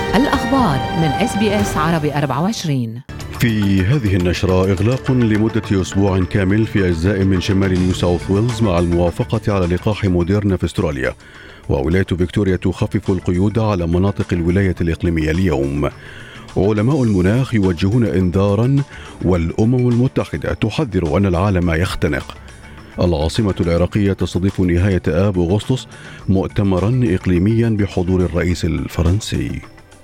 الأخبار من SBS عربي 24. في هذه النشرة إغلاق لمدة أسبوع كامل في أجزاء من شمال نيو ساوث ويلز مع الموافقة على لقاح موديرنا في أستراليا، وولاية فيكتوريا تخفف القيود على مناطق الولاية الإقليمية اليوم. علماء المناخ يوجهون إنذارا، والأمم المتحدة تحذر أن العالم يختنق. العاصمة العراقية تستضيف نهاية آب أغسطس مؤتمرا إقليميا بحضور الرئيس الفرنسي.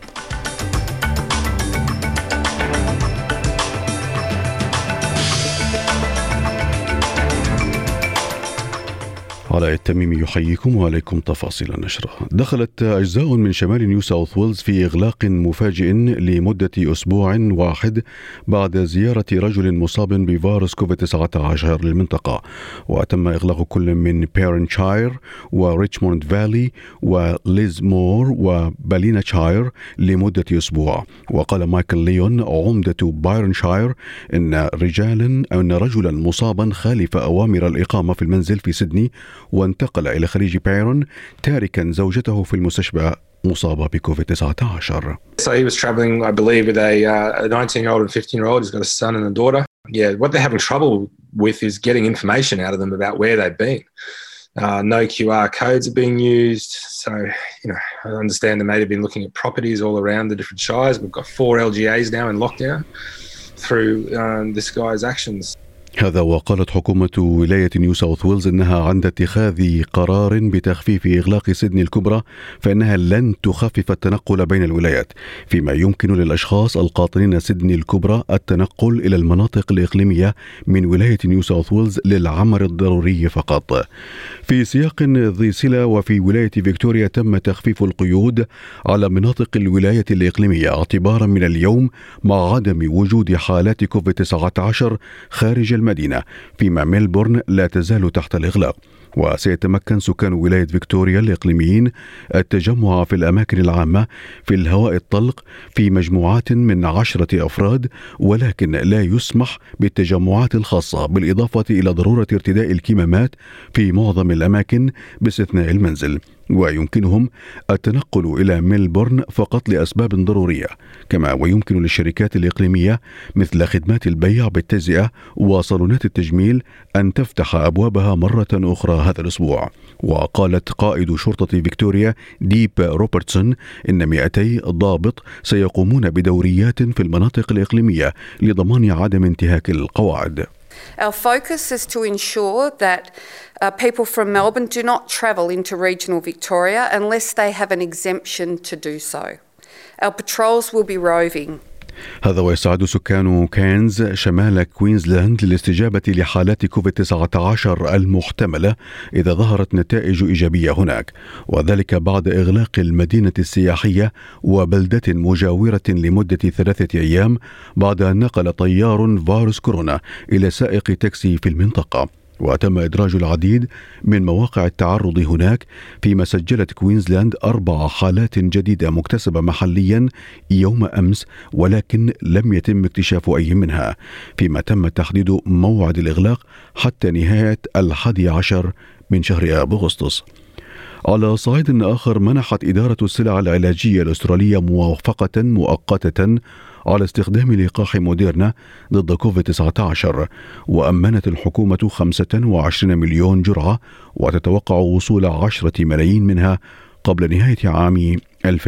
علاء التميمي يحييكم وعليكم تفاصيل النشرة. دخلت أجزاء من شمال نيو ساوث ويلز في إغلاق مفاجئ لمدة أسبوع واحد بعد زيارة رجل مصاب بفيروس كوفيد-19 للمنطقة، وتم إغلاق كل من بيرنشاير وريتشموند فالي وليزمور وباليناشاير لمدة أسبوع. وقال مايكل ليون عمدة بايرنشاير إن رجلا مصابا خالف أوامر الإقامة في المنزل في سيدني وانتقل إلى خليج بيرون، تاركا زوجته في المستشفى مصابة بكوفيد-19. So he was traveling, I believe, with a 19-year-old and 15-year-old. He's got a son and a daughter. Yeah, what they're having trouble with is getting information out of them about where they've been. No QR codes are being used. So, I understand they may have been looking at properties all around the different shires. We've got 4 LGAs now in lockdown through this guy's actions. هذا وقالت حكومة ولاية نيو ساوث ويلز إنها عند اتخاذ قرار بتخفيف إغلاق سيدني الكبرى، فإنها لن تخفف التنقل بين الولايات، فيما يمكن للأشخاص القاطنين سيدني الكبرى التنقل إلى المناطق الإقليمية من ولاية نيو ساوث ويلز للعمل الضروري فقط. في سياق ذي صلة، وفي ولاية فيكتوريا تم تخفيف القيود على مناطق الولاية الإقليمية اعتبارا من اليوم مع عدم وجود حالات كوفيد-19 خارج المدينة، فيما ميلبورن لا تزال تحت الإغلاق. وسيتمكن سكان ولاية فيكتوريا الإقليميين التجمع في الأماكن العامة في الهواء الطلق في مجموعات من 10 أفراد، ولكن لا يسمح بالتجمعات الخاصة، بالإضافة إلى ضرورة ارتداء الكمامات في معظم الأماكن باستثناء المنزل. ويمكنهم التنقل إلى ميلبورن فقط لأسباب ضرورية، كما ويمكن للشركات الإقليمية مثل خدمات البيع بالتجزئة وصالونات التجميل أن تفتح أبوابها مرة أخرى هذا الأسبوع. وقالت قائد شرطة فيكتوريا ديب روبرتسون إن 200 ضابط سيقومون بدوريات في المناطق الإقليمية لضمان عدم انتهاك القواعد. Our focus is to ensure that people from Melbourne do not travel into regional Victoria unless they have an exemption to do so. Our patrols will be roving. هذا ويسعد سكان كينز شمال كوينزلاند للاستجابة لحالات كوفيد-19 المحتملة إذا ظهرت نتائج إيجابية هناك، وذلك بعد إغلاق المدينة السياحية وبلدة مجاورة لمدة 3 أيام بعد أن نقل طيار فيروس كورونا إلى سائق تاكسي في المنطقة. وتم إدراج العديد من مواقع التعرض هناك، فيما سجلت كوينزلاند 4 حالات جديدة مكتسبة محليا يوم أمس، ولكن لم يتم اكتشاف أي منها، فيما تم تحديد موعد الإغلاق حتى نهاية 11 من شهر آب أغسطس. على صعيد آخر، منحت إدارة السلع العلاجية الأسترالية موافقة مؤقتة على استخدام لقاح موديرنا ضد كوفيد-19، وأمنت الحكومة 25 مليون جرعة، وتتوقع وصول 10 ملايين منها قبل نهاية عام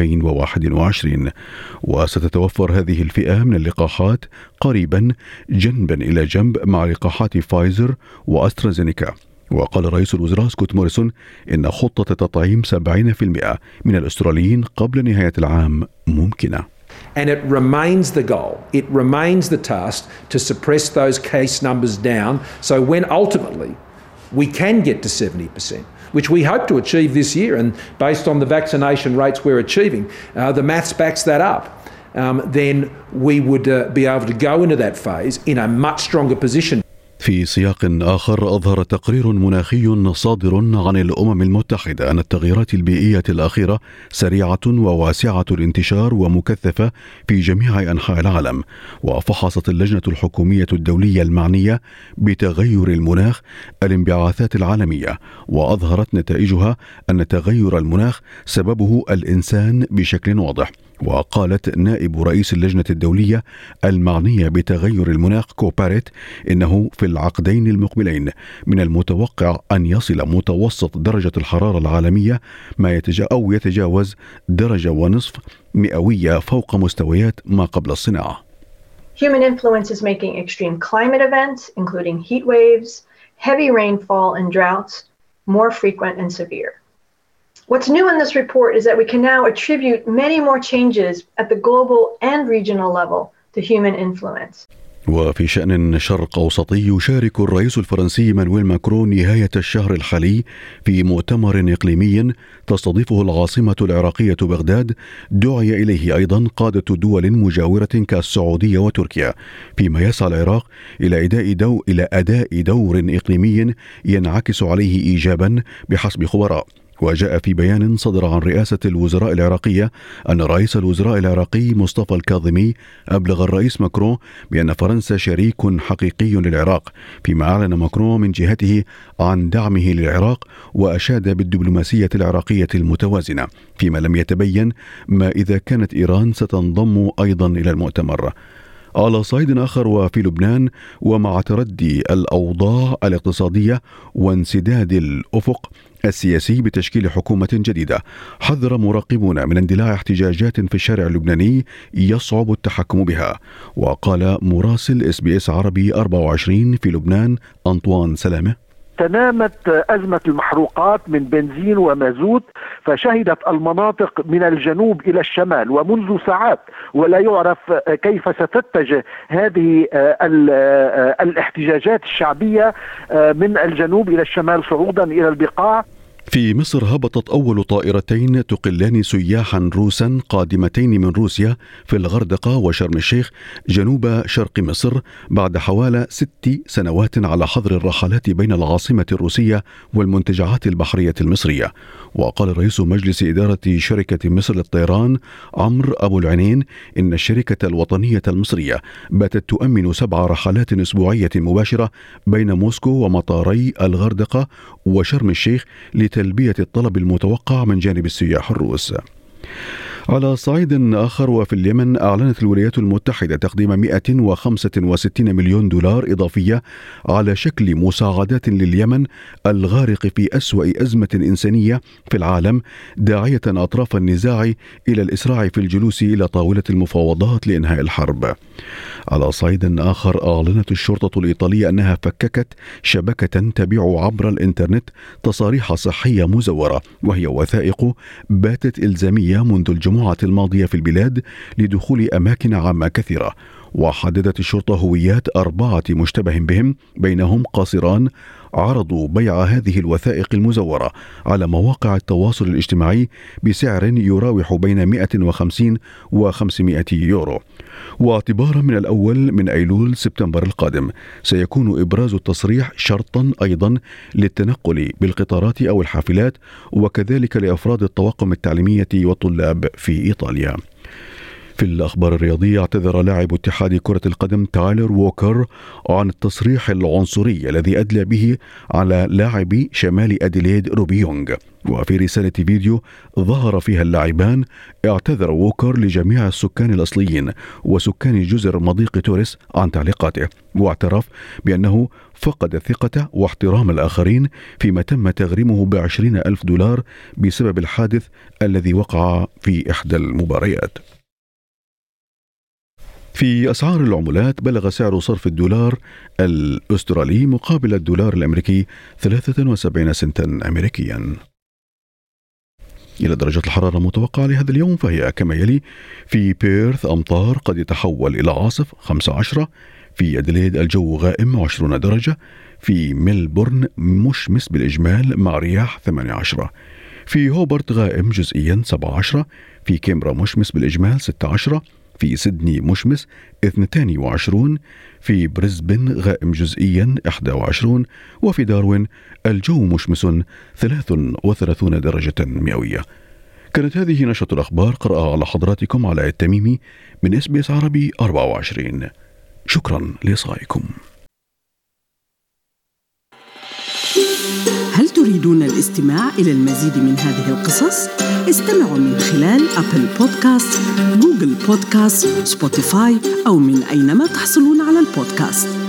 2021. وستتوفر هذه الفئة من اللقاحات قريبا جنبا إلى جنب مع لقاحات فايزر وأسترازينيكا. وقال رئيس الوزراء سكوت موريسون إن خطة تطعيم 70% من الأستراليين قبل نهاية العام ممكنة. And it remains the goal, it remains the task to suppress those case numbers down, so when ultimately we can get to 70%, which we hope to achieve this year, and based on the vaccination rates we're achieving, the maths backs that up, then we would be able to go into that phase in a much stronger position. في سياق آخر، أظهر تقرير مناخي صادر عن الأمم المتحدة أن التغييرات البيئية الأخيرة سريعة وواسعة الانتشار ومكثفة في جميع أنحاء العالم. وفحصت اللجنة الحكومية الدولية المعنية بتغير المناخ الانبعاثات العالمية، وأظهرت نتائجها أن تغير المناخ سببه الإنسان بشكل واضح. وقالت نائب رئيس اللجنة الدولية المعنية بتغير المناخ كوباريت إنه في العقدين المقبلين من المتوقع أن يصل متوسط درجة الحرارة العالمية ما يتجاوز 1.5 درجة مئوية فوق مستويات ما قبل الصناعة. Human influence is making extreme climate events, including heat waves, heavy rainfall, and droughts, more frequent and severe. What's new in this report is that we can now attribute many more changes at the global and regional level to human influence. وفي شأن شرق أوسطي، يشارك الرئيس الفرنسي مانويل ماكرون نهاية الشهر الحالي في مؤتمر إقليمي تستضيفه العاصمة العراقية بغداد. دعي إليه أيضا قادة دول مجاورة كالسعودية وتركيا، فيما يسعى العراق إلى أداء دور إقليمي ينعكس عليه إيجابا بحسب خبراء. وجاء في بيان صدر عن رئاسة الوزراء العراقية أن رئيس الوزراء العراقي مصطفى الكاظمي أبلغ الرئيس ماكرون بأن فرنسا شريك حقيقي للعراق، فيما أعلن ماكرون من جهته عن دعمه للعراق وأشاد بالدبلوماسية العراقية المتوازنة، فيما لم يتبين ما إذا كانت إيران ستنضم أيضا إلى المؤتمر. على صعيد آخر، وفي لبنان، ومع تردي الأوضاع الاقتصادية وانسداد الأفق السياسي بتشكيل حكومة جديدة، حذر مراقبون من اندلاع احتجاجات في الشارع اللبناني يصعب التحكم بها. وقال مراسل SBS عربي 24 في لبنان أنطوان سلامة: تنامت أزمة المحروقات من بنزين ومازوت، فشهدت المناطق من الجنوب إلى الشمال ومنذ ساعات، ولا يعرف كيف ستتجه هذه الاحتجاجات الشعبية من الجنوب إلى الشمال صعودا إلى البقاع. في مصر، هبطت أول طائرتين تقلان سياحا روسا قادمتين من روسيا في الغردقة وشرم الشيخ جنوب شرق مصر بعد حوالي 6 سنوات على حظر الرحلات بين العاصمة الروسية والمنتجعات البحرية المصرية. وقال رئيس مجلس إدارة شركة مصر للطيران عمرو أبو العنين إن الشركة الوطنية المصرية باتت تؤمن 7 رحلات أسبوعية مباشرة بين موسكو ومطاري الغردقة وشرم الشيخ لتلبية الطلب المتوقع من جانب السياح الروس. على صعيد آخر، وفي اليمن، أعلنت الولايات المتحدة تقديم 165 مليون دولار إضافية على شكل مساعدات لليمن الغارق في أسوأ أزمة إنسانية في العالم، داعية أطراف النزاع إلى الإسراع في الجلوس إلى طاولة المفاوضات لإنهاء الحرب. على صعيد آخر، أعلنت الشرطة الإيطالية أنها فككت شبكة تبيع عبر الإنترنت تصاريح صحية مزورة، وهي وثائق باتت إلزامية منذ الجمعة الماضية في البلاد لدخول أماكن عامة كثيرة. وحددت الشرطة هويات 4 مشتبه بهم، بينهم قاصران، عرضوا بيع هذه الوثائق المزورة على مواقع التواصل الاجتماعي بسعر يراوح بين 150 و500 يورو. واعتبارا من الأول من أيلول سبتمبر القادم، سيكون إبراز التصريح شرطا أيضا للتنقل بالقطارات أو الحافلات، وكذلك لأفراد الطواقم التعليمية والطلاب في إيطاليا. في الأخبار الرياضية، اعتذر لاعب اتحاد كرة القدم تايلر ووكر عن التصريح العنصري الذي أدلى به على لاعب شمال أديليد روبي يونغ. وفي رسالة فيديو ظهر فيها اللاعبان، اعتذر ووكر لجميع السكان الأصليين وسكان جزر مضيق توريس عن تعليقاته، واعترف بأنه فقد الثقة واحترام الآخرين، فيما تم تغريمه ب20,000 دولار بسبب الحادث الذي وقع في إحدى المباريات. في أسعار العملات، بلغ سعر صرف الدولار الأسترالي مقابل الدولار الأمريكي 73 سنتا أمريكيا. إلى درجة الحرارة المتوقعة لهذا اليوم فهي كما يلي: في بيرث أمطار قد يتحول إلى عاصف 15، في أديليد الجو غائم 20 درجة، في ملبورن مشمس بالإجمال مع رياح 18، في هوبرت غائم جزئيا 17، في كامبرا مشمس بالإجمال 16، في سيدني مشمس 22، في بريسبن غائم جزئيا 21، وفي داروين الجو مشمس 33 درجة مئوية. كانت هذه نشرة الأخبار، قرأها على حضراتكم علاء التميمي من SBS عربي 24. شكرا لإصغائكم. هل تريدون الاستماع إلى المزيد من هذه القصص؟ استمعوا من خلال أبل بودكاست، جوجل بودكاست، سبوتيفاي أو من أينما تحصلون على البودكاست.